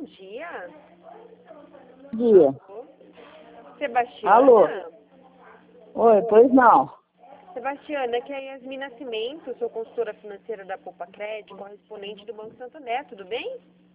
bom dia. Dia. Sebastiana? Alô? Oi, pois não. Sebastiana, aqui é a Yasmin Nascimento, sou consultora financeira da Poupa Crédito, correspondente do Banco Santander, tudo bem?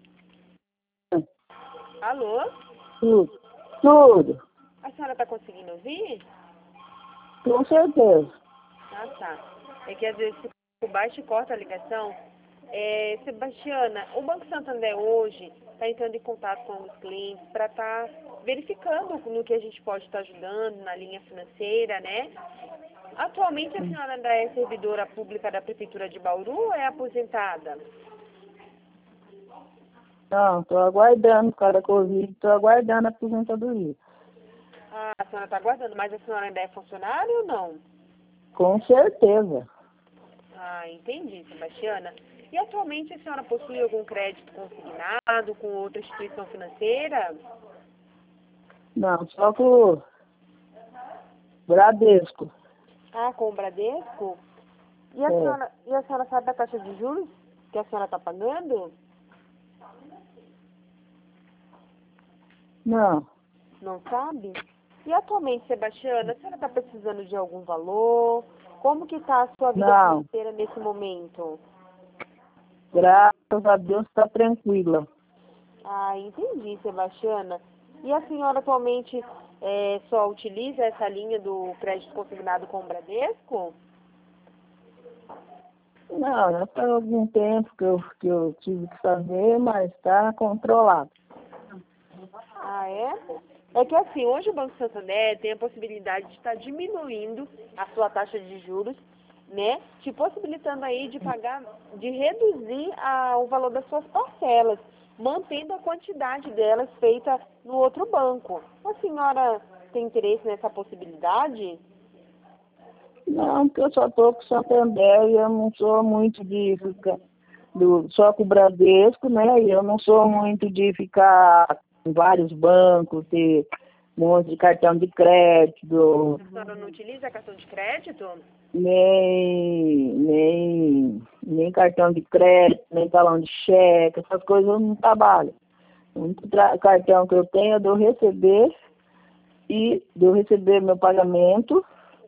Alô? Tudo. A senhora está conseguindo ouvir? Com certeza. Ah, tá. É que às vezes o baixo corta a ligação. Sebastiana, o Banco Santander hoje está entrando em contato com os clientes para estar verificando no que a gente pode estar ajudando na linha financeira, né? Atualmente a senhora ainda é servidora pública da Prefeitura de Bauru ou é aposentada? Não, estou aguardando, por causa da Covid, estou aguardando a aposentadoria. Ah, a senhora está aguardando, mas a senhora ainda é funcionária ou não? Com certeza. Ah, entendi, Sebastiana. E atualmente a senhora possui algum crédito consignado com outra instituição financeira? Não, só com o Bradesco. Ah, com o Bradesco? E a senhora sabe a taxa de juros que a senhora está pagando? Não. Não sabe? E atualmente, Sebastiana, a senhora está precisando de algum valor? Como que está a sua vida Não. financeira nesse momento? Graças a Deus está tranquila. Ah, entendi, Sebastiana. E a senhora atualmente só utiliza essa linha do crédito consignado com o Bradesco? Não, já faz algum tempo que eu tive que fazer, mas está controlado. Ah, é? É que assim, hoje o Banco Santander tem a possibilidade de estar diminuindo a sua taxa de juros, né? Te possibilitando aí de pagar, de reduzir o valor das suas parcelas, mantendo a quantidade delas feita no outro banco. A senhora tem interesse nessa possibilidade? Não, porque eu só estou com o Santander e eu não sou muito de ficar só com o Bradesco, né? E eu não sou muito de ficar em vários bancos, ter um monte de cartão de crédito, A senhora não utiliza cartão de crédito? nem cartão de crédito, nem talão de cheque, essas coisas eu não trabalho. O único cartão que eu tenho é de eu receber meu pagamento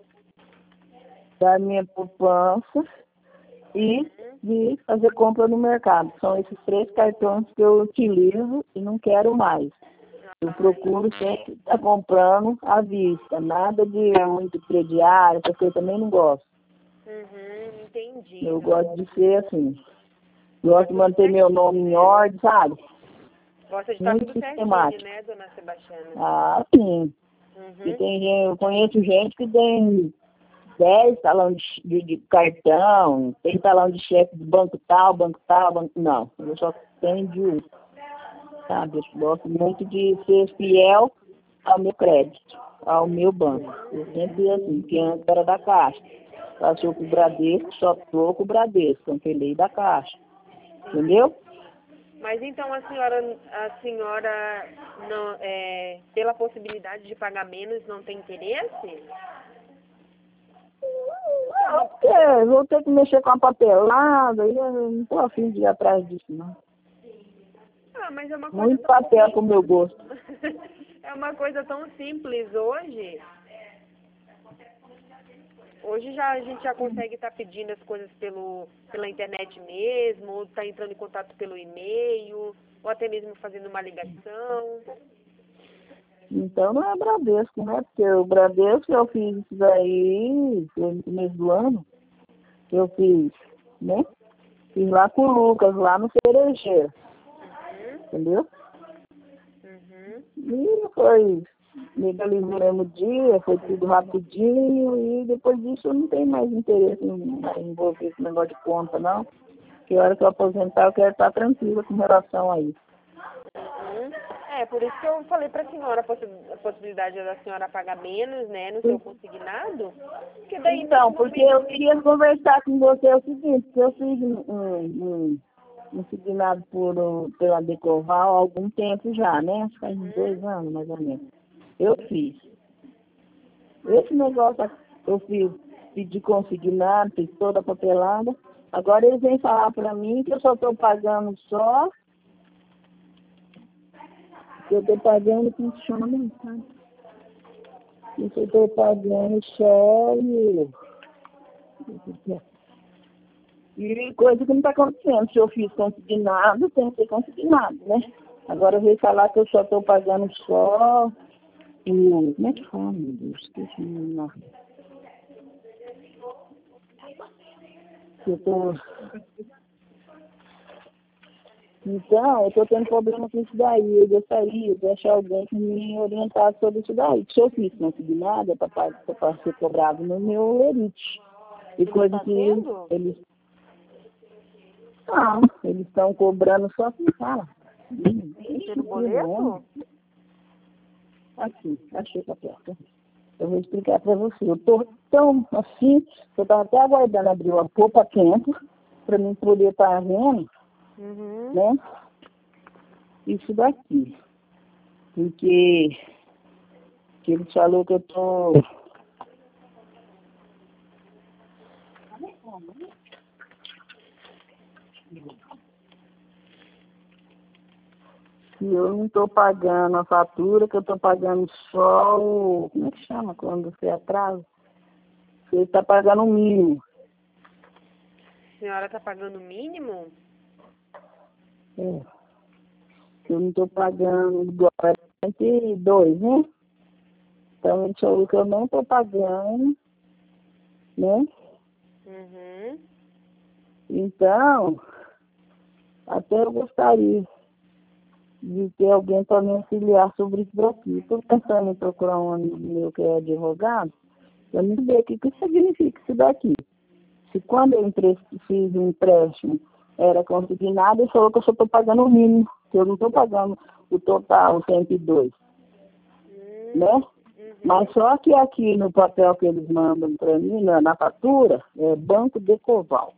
da minha poupança e de fazer compra no mercado. São esses 3 cartões que eu utilizo e não quero mais. Eu procuro sempre estar comprando à vista, nada de muito crediário, porque eu também não gosto. Entendi. Eu gosto de ser assim. Gosto de manter meu nome em ordem, sabe? Gosta de estar Muito tudo certinho, sistemático. né, dona Sebastiana? Ah, sim. E tem gente, eu conheço gente que tem 10 talão de cartão, tem talão de cheque de banco tal, banco tal, banco... Não, eu só tenho de um. Sabe? Eu gosto muito de ser fiel ao meu crédito, ao meu banco. Eu sempre assim, porque antes era da Caixa. Passou com o Bradesco, só estou com o Bradesco, cancelei da Caixa. Entendeu? Mas então a senhora não, pela possibilidade de pagar menos, não tem interesse? Vou ter que mexer com a papelada, e eu não estou afim de ir atrás disso, não. Ah, mas é uma coisa Muito papel com o meu gosto. É uma coisa tão simples hoje. Hoje a gente já consegue estar pedindo as coisas pela internet mesmo, ou está entrando em contato pelo e-mail, ou até mesmo fazendo uma ligação. Então não é Bradesco, né? Porque o Bradesco eu fiz isso daí, foi no começo do ano, eu fiz, né? Fiz lá com o Lucas, lá no Cerejeiro. Entendeu? E foi, legalizou no mesmo dia, foi tudo rapidinho, e depois disso eu não tenho mais interesse em envolver esse negócio de conta, não. Porque a hora que eu aposentar, eu quero estar tranquila com relação a isso. Por isso que eu falei para a senhora a possibilidade da senhora pagar menos, né, no seu consignado. Porque daí, Então, porque eu queria conversar com você o seguinte, que eu fiz um consignado pela Decoval há algum tempo já, né? Acho que faz uns 2 anos, mais ou menos. Eu fiz. Esse negócio eu fiz, pedi consignado, fiz toda a papelada. Agora eles vêm falar para mim que eu só estou pagando só Eu estou pagando, funciona mesmo, sabe? Isso eu estou pagando só e coisa que não está acontecendo. Se eu fiz consignado, tem que ser consignado, né? Agora eu vou falar que eu só estou pagando só o... Como é que fala, meu Deus? Esqueci o nome. Eu tô... Então, eu estou tendo problema com isso daí. Eu gostaria de achar alguém que me orientasse sobre isso daí. Se eu fiz consignado, é para ser cobrado no meu elite. E coisa que eles... Não, eles estão cobrando só assim, fala. Pelo boleto? Aqui, achei a porta. Eu vou explicar para você. Eu estou tão assim, eu estava até aguardando abrir uma polpa quente para mim poder estar vendo, né? Isso daqui. Porque que ele falou que eu estou... E eu não estou pagando a fatura, que eu estou pagando só o... Como é que chama quando você atrasa? Você está pagando o mínimo. A senhora está pagando o mínimo? É. Eu não estou pagando agora 102, né? Então ele falou que eu não estou pagando, né? Então, até eu gostaria de ter alguém para me auxiliar sobre isso daqui. Estou pensando em procurar um amigo meu que é advogado, para me ver o que significa isso daqui. Se quando eu fiz um empréstimo era consignado, ele falou que eu só estou pagando o mínimo, que eu não estou pagando o total, 102, né? Mas só que aqui no papel que eles mandam para mim, na fatura, é Banco de Coval.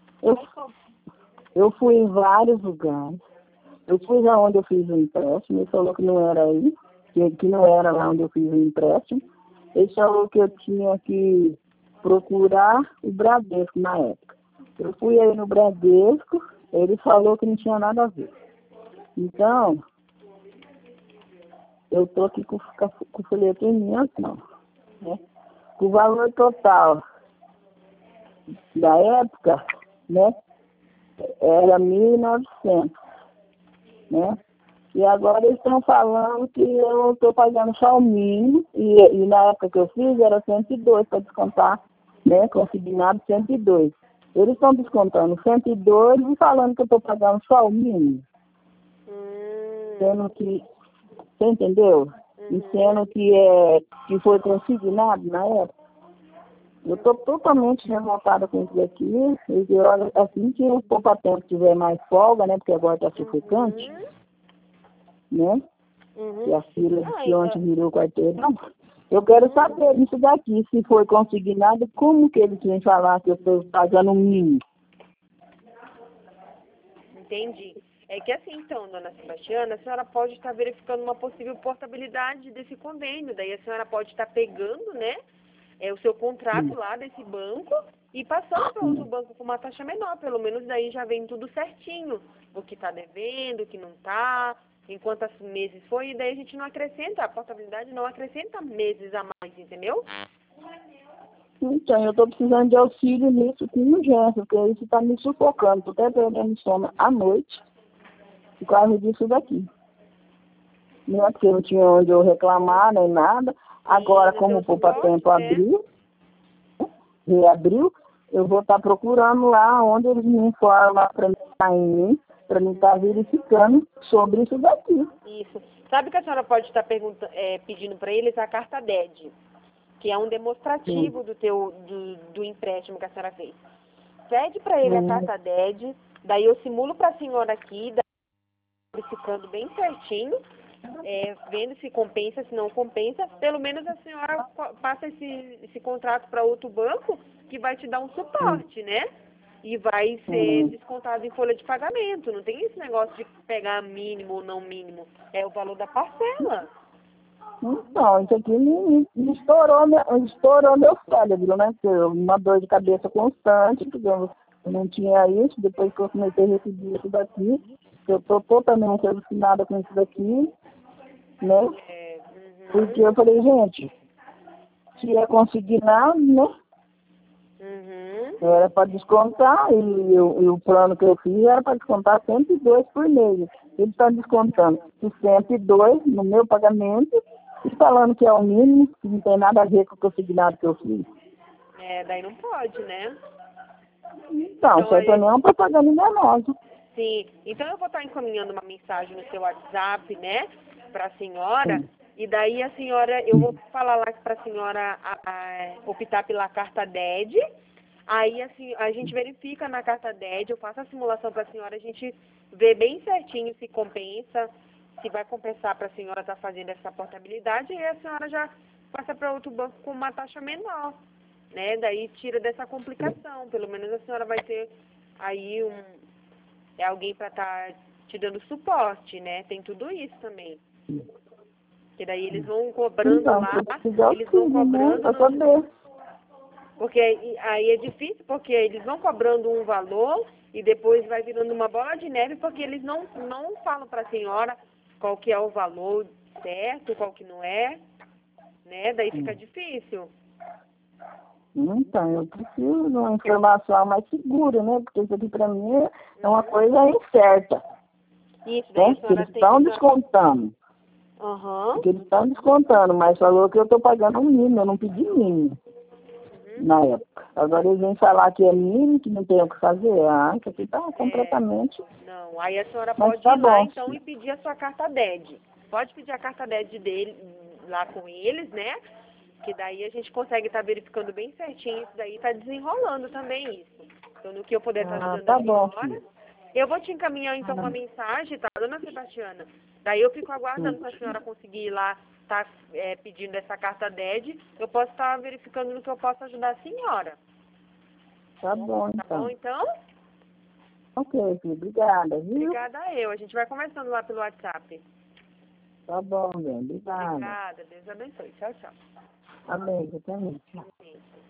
Eu fui em vários lugares. Eu fui aonde eu fiz o empréstimo, ele falou que não era aí, que não era lá onde eu fiz o empréstimo. Ele falou que eu tinha que procurar o Bradesco na época. Eu fui aí no Bradesco, ele falou que não tinha nada a ver. Então, eu estou aqui com o folheto em minhas mãos, né? O valor total da época, né, era 1.900, né? E agora eles estão falando que eu estou pagando só o mínimo, e na época que eu fiz era 102 para descontar, né, consignado 102. Eles estão descontando 102 e falando que eu estou pagando só o mínimo. Sendo que, você entendeu? E sendo que foi consignado na época. Eu estou totalmente revoltada com isso daqui. E olha, assim que o poupa-tempo tiver mais folga, né? Porque agora está sufocante, né? E a fila de ontem virou quarteirão. Eu quero saber disso daqui, se foi consignado, como que eles vêm falar que eu estou pagando o mínimo? Entendi. É que assim, então, dona Sebastiana, a senhora pode estar verificando uma possível portabilidade desse convênio. Daí a senhora pode estar pegando, né, o seu contrato lá desse banco e passando para outro banco com uma taxa menor. Pelo menos daí já vem tudo certinho. O que está devendo, o que não está, em quantos meses foi. E daí a gente não acrescenta, a portabilidade não acrescenta meses a mais, entendeu? Então, eu estou precisando de auxílio nisso com urgência, porque isso está me sufocando. Estou até perdendo sono à noite por causa disso daqui. Não é porque não tinha onde eu reclamar, nem nada. Agora, como o poupa-tempo reabriu, eu vou estar procurando lá onde eles me informam lá para mim estar verificando sobre isso daqui. Isso. Sabe que a senhora pode estar pedindo para eles a carta DED, que é um demonstrativo do empréstimo que a senhora fez. Pede para ele a carta DED, daí eu simulo para a senhora aqui, verificando bem certinho, vendo se compensa, se não compensa. Pelo menos a senhora passa esse contrato para outro banco que vai te dar um suporte, né? E vai ser descontado em folha de pagamento. Não tem esse negócio de pegar mínimo ou não mínimo. É o valor da parcela. Então, isso aqui me estourou meu cérebro, né? Porque uma dor de cabeça constante, porque eu não tinha isso. Depois que eu comecei a receber isso daqui, eu estou totalmente alucinada com isso daqui. né? Porque eu falei, gente, se é consignado, né? Era para descontar, e o plano que eu fiz era para descontar 102 por mês. Eles estão descontando os 102 no meu pagamento e falando que é o mínimo, que não tem nada a ver com o consignado que eu fiz. Daí não pode, né? Então, isso aí é uma propaganda enganosa. Sim, então eu vou estar encaminhando uma mensagem no seu WhatsApp, né, para a senhora, e daí a senhora, eu vou falar lá para a senhora optar pela carta DED, aí assim, a gente verifica na carta DED, eu faço a simulação para a senhora, a gente vê bem certinho se compensa, se vai compensar para a senhora estar fazendo essa portabilidade, e a senhora já passa para outro banco com uma taxa menor, né, daí tira dessa complicação, pelo menos a senhora vai ter aí alguém para estar te dando suporte, né? Tem tudo isso também. Que daí eles vão cobrando então, lá, eles tudo, vão cobrando... né? Saber. Porque aí é difícil, porque eles vão cobrando um valor e depois vai virando uma bola de neve, porque eles não falam para a senhora qual que é o valor certo, qual que não é, né? Daí fica difícil. Então, eu preciso de uma informação mais segura, né? Porque isso aqui para mim é uma coisa incerta. Isso, daí a senhora eles estão descontando. Porque eles estão descontando, mas falou que eu estou pagando um mínimo, eu não pedi mínimo na época. Agora eles vêm falar que é mínimo, que não tem o que fazer. Isso aqui está completamente... Não, aí a senhora pode ir lá então e pedir a sua carta DED. Pode pedir a carta DED dele lá com eles, né? Que daí a gente consegue estar verificando bem certinho, isso daí está desenrolando também isso. Então, no que eu puder estar ajudando a senhora, eu vou te encaminhar então uma mensagem, tá, dona Sebastiana? Daí eu fico aguardando para a senhora conseguir ir lá, tá pedindo essa carta DED, eu posso estar verificando no que eu posso ajudar a senhora. Tá bom, então. Tá bom, então? Ok, filho, obrigada, viu? Obrigada a gente vai conversando lá pelo WhatsApp. Tá bom, bem, obrigada. Obrigada, Deus abençoe. Tchau, tchau. Amém, eu também. Amém.